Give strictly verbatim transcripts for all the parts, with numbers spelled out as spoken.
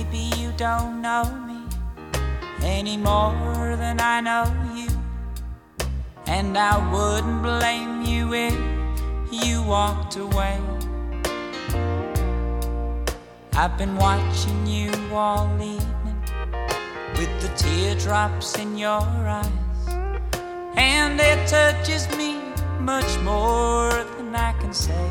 Maybe you don't know me any more than I know you, and I wouldn't blame you if you walked away. I've been watching you all evening with the teardrops in your eyes, and it touches me much more than I can say.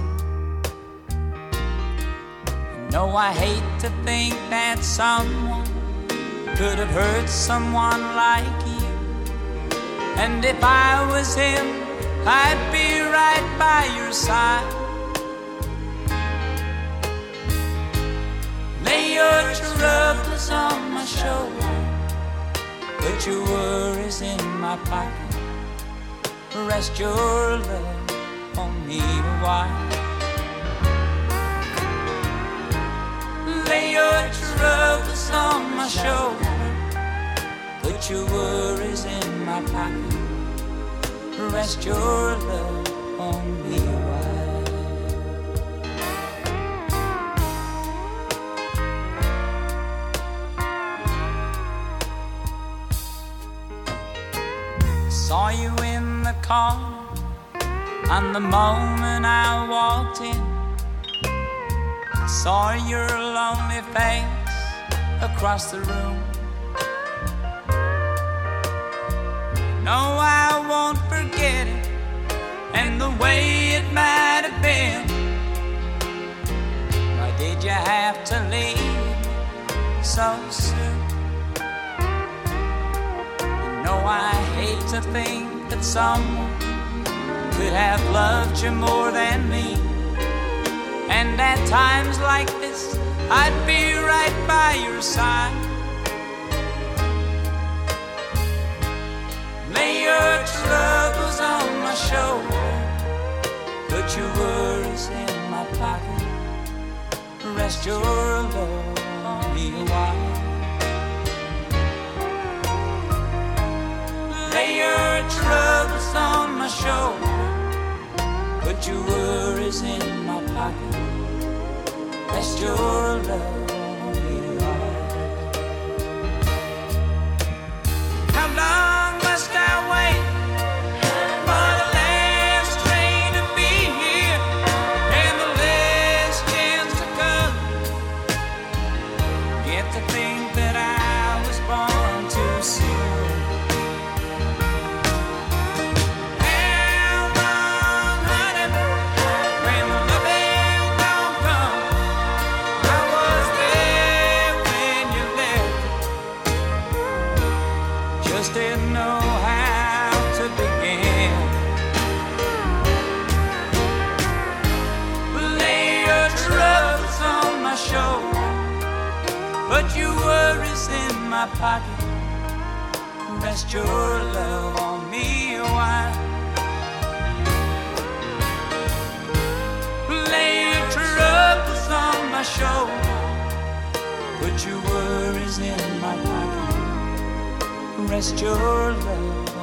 You know, I hate to think that someone could have hurt someone like you, and if I was him, I'd be right by your side. Lay your troubles on my shoulder, put your worries in my pocket, rest your love on me a while. Lay your troubles on my shoulder, put your worries in my pocket, rest your love on me a while. Saw you in the car, and the moment I walked in, I saw your lonely face across the room. No, I won't forget it, and the way it might have been. Why did you have to leave so soon? You know, I hate to think that someone could have loved you more than me, and at times like this, I'd be right by your side. Lay your troubles on my shoulder, put your worries in my pocket, rest your love on me a while. Lay your troubles on my shoulder, put your worries in my pocket, rest your love on me a while. How long must I wait for the last train to be here and the last chance to come? Get to think that I was born too soon. How long, honey, when the loving don't come? I was there when you left, just didn't know how to begin. Lay your troubles on my shoulder, put your worries in my pocket, rest your love on me a while. Lay your troubles on my shoulder, put your worries in my pocket, rest your love